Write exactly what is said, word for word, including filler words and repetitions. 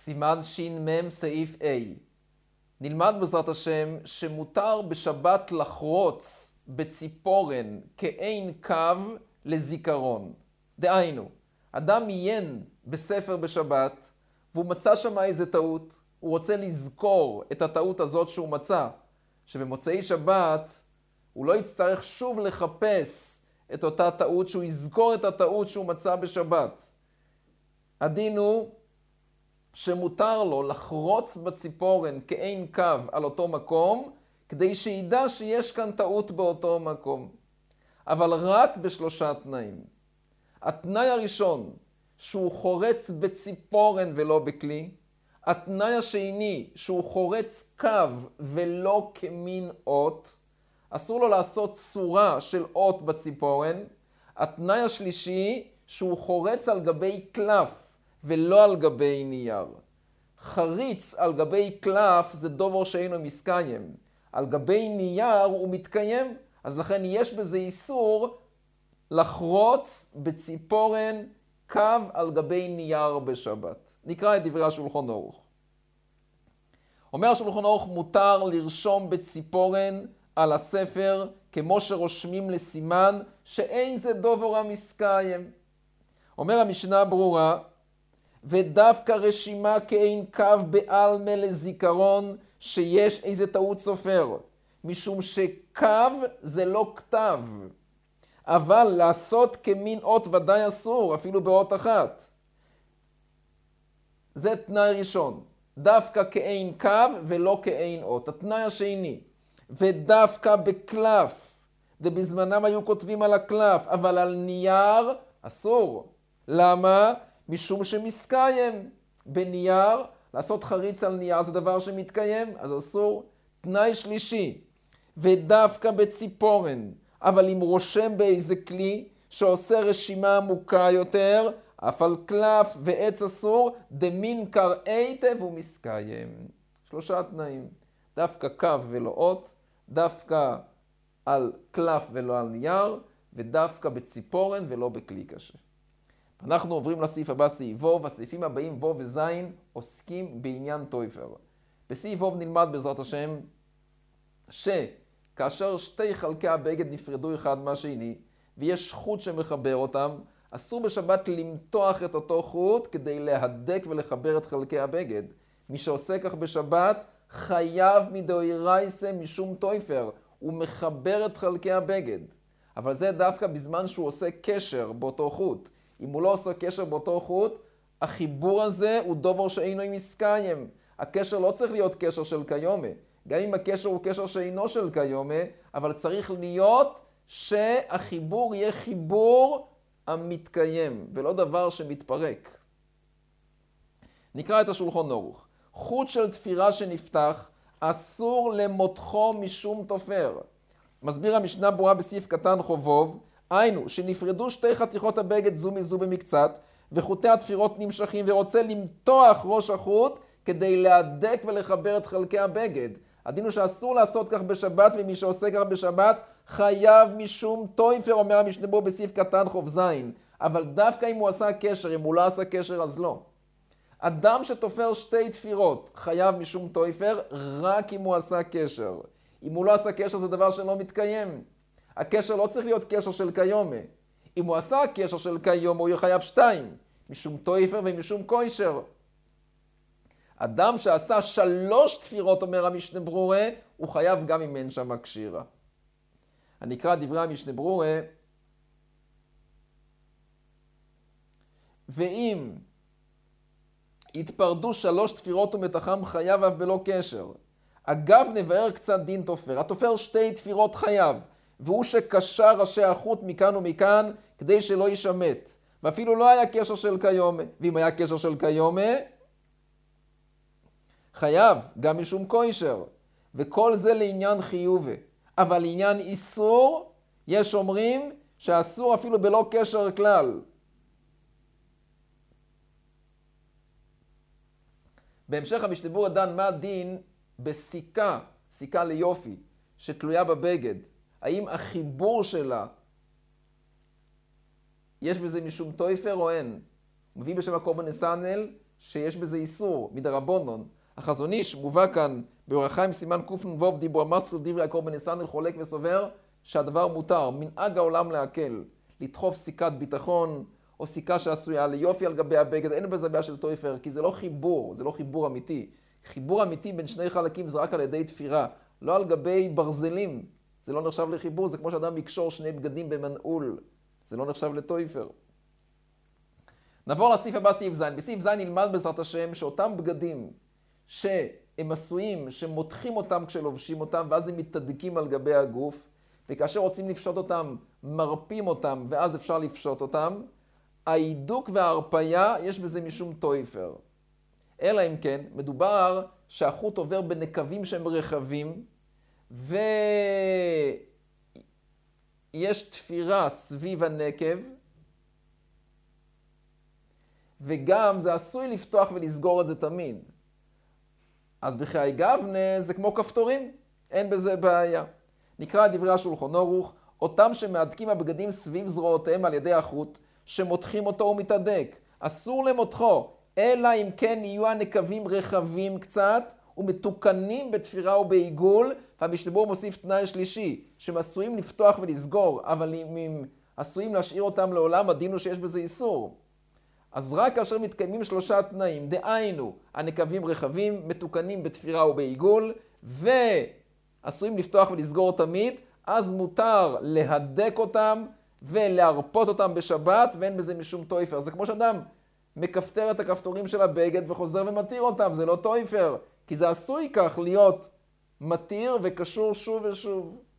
סימן ש"מ סעיף A. נלמד בעזרת השם שמותר בשבת לחרוץ בציפורן כאין קו לזיכרון. דהיינו, אדם עיין בספר בשבת והוא מצא שם איזה טעות, הוא רוצה לזכור את הטעות הזאת שהוא מצא, שבמוצאי שבת הוא לא יצטרך שוב לחפש את אותה טעות, שהוא יזכור את הטעות שהוא מצא בשבת. הדין הוא שמותר לו לחרוץ בציפורן כאין קו על אותו מקום, כדי שידע שיש כאן טעות באותו מקום. אבל רק בשלושה תנאים. התנאי הראשון, שהוא חורץ בציפורן ולא בכלי. התנאי השני, שהוא חורץ קו ולא כמין אות. אסור לו לעשות צורה של אות בציפורן. התנאי השלישי, שהוא חורץ על גבי קלף ולא על גבי נייר. חריץ על גבי קלף זה דובר שאינו מסקיים. על גבי נייר הוא מתקיים, אז לכן יש בזה איסור לחרוץ בציפורן קו על גבי נייר בשבת. נקרא את דברי השולחן ערוך. אומר השולחן ערוך, מותר לרשום בציפורן על הספר כמו שרושמים לסימן שאין זה דובר המסקיים. אומר המשנה ברורה, ודווקא רשימה כאין קו בעלמה לזיכרון שיש איזה טעות סופר, משום שקו זה לא כתב, אבל לעשות כמין אות ודאי אסור, אפילו באות אחת. זה תנאי ראשון, דווקא כאין קו ולא כאין אות. התנאי השני, ודווקא בקלף, ובזמנם היו כותבים על הקלף, אבל על נייר אסור. למה? משום שמסקיים. בנייר, לעשות חריץ על נייר זה דבר שמתקיים, אז אסור. תנאי שלישי, ודווקא בציפורן, אבל אם רושם באיזה כלי שעושה רשימה עמוקה יותר, אף על קלף ועץ אסור, דמין קראיתב ומסקיים. שלושה תנאים, דווקא קו ולא אות, דווקא על קלף ולא על נייר, ודווקא בציפורן ולא בכלי קשה. אנחנו עוברים לסעיף הבא, סעיף ו', והסעיפים הבאים ו' וז' עוסקים בעניין טויפר. בסעיף ו' נלמד בעזרת השם שכאשר שתי חלקי הבגד נפרדו אחד מהשני ויש חוט שמחבר אותם, אסור בשבת למתוח את אותו חוט כדי להדק ולחבר את חלקי הבגד. מי שעושה כך בשבת חייב מדאורייתא משום טויפר, הוא מחבר את חלקי הבגד. אבל זה דווקא בזמן שהוא עושה קשר באותו חוט. אם הוא לא עושה קשר באותו חוט, החיבור הזה הוא דובר שאינו מסקיים. הקשר לא צריך להיות קשר של קיומה. גם אם הקשר הוא קשר שאינו של קיומה, אבל צריך להיות שהחיבור יהיה חיבור המתקיים, ולא דבר שמתפרק. נקרא את השולחן ערוך. חוט של תפירה שנפתח, אסור למותחו משום תופר. מסביר המשנה ברורה בסעיף קטן חובוב, היינו, שנפרדו שתי חתיכות הבגד זו מזו במקצת, וחוטי התפירות נמשכים, ורוצה למתוח ראש החוט כדי להדק ולחבר את חלקי הבגד. הדין הוא שאסור לעשות כך בשבת, ומי שעושה כך בשבת חייב משום טויפר, אומר המשנה ברורה בסעיף קטן חוב זין. אבל דווקא אם הוא עשה קשר, אם הוא לא עשה קשר אז לא. אדם שתופר שתי תפירות חייב משום טויפר רק אם הוא עשה קשר. אם הוא לא עשה קשר זה דבר שלא מתקיים. הקשר לא צריך להיות קשר של קיומה. אם הוא עשה קשר של קיומה, הוא חייב שתיים, משום טויפר ומשום קוישר. אדם שעשה שלוש תפירות, אומר המשנה ברורה, הוא חייב גם אם אין שם קשירה. אני אקרא דברי המשנה ברורה, ואם התפרדו שלוש תפירות ומתחם חייב אף בלא קשר. אגב נבהר קצת דין תופר. התופר שתי תפירות חייב. והוא שקשר ראשי החוט מכאן ומכאן כדי שלא יישמט. ואפילו לא היה קשר של קיומה. ואם היה קשר של קיומה, חייב גם משום קוישר. וכל זה לעניין חיובה. אבל לעניין איסור, יש אומרים שאסור אפילו בלא קשר כלל. בהמשך המשנה ברורה דן מה דין בסיכה, סיכה ליופי, שתלויה בבגד. האם החיבור שלה, יש בזה משום טויפר או אין? הוא מביא בשם הקורבן נסנל, שיש בזה איסור, מדרבנן. החזון איש מובא כאן באור החיים סימן קנ"ו דיבור המסחר דברי יעקב בן ניסן אל חולק וסובר שהדבר מותר, מנהג העולם להקל, לדחוף סיכת ביטחון או סיכה שעשויה ליופי על גבי הבגד, אין בזה בעיה של טויפר, כי זה לא חיבור, זה לא חיבור אמיתי. חיבור אמיתי בין שני חלקים זה רק על ידי תפירה, לא על גבי ברזלים. זה לא נחשב לחיבור, זה כמו שאדם יקשור שני בגדים במנעול. זה לא נחשב לטויפר. נעבור לסעיף הבא, סעיף ז'. בסעיף ז' נלמד בעזרת השם שאותם בגדים שהם עשויים, שמותחים אותם כשלובשים אותם, ואז הם מתדקים על גבי הגוף, וכאשר רוצים לפשוט אותם, מרפים אותם, ואז אפשר לפשוט אותם, ההידוק וההרפיה, יש בזה משום טויפר. אלא אם כן, מדובר שהחוט עובר בנקבים שהם רחבים, ויש תפירה סביב הנקב, וגם זה עשוי לפתוח ולסגור את זה תמיד. אז בחיי גבנה זה כמו כפתורים, אין בזה בעיה. נקרא את דברי השולחן ערוך, אותם שמהדקים הבגדים סביב זרועותיהם על ידי החוט, שמותחים אותו ומתהדק. אסור למותחו, אלא אם כן יהיו הנקבים רחבים קצת, ומתוקנים בתפירה ובעיגול, והמשתבר מוסיף תנאי שלישי, שהם עשויים לפתוח ולסגור, אבל אם הם עשויים להשאיר אותם לעולם, הדין הוא שיש בזה איסור. אז רק כאשר מתקיימים שלושה תנאים, דהיינו, הנקבים רחבים, מתוקנים בתפירה ובעיגול, ועשויים לפתוח ולסגור תמיד, אז מותר להדק אותם ולהרפות אותם בשבת, ואין בזה משום טויפר. זה כמו שאדם מכפתר את הכפתורים של הבגד וחוזר ומתיר אותם, זה לא טויפר, כי זה עשוי כך להיות מתיר וקשור שוב ושוב.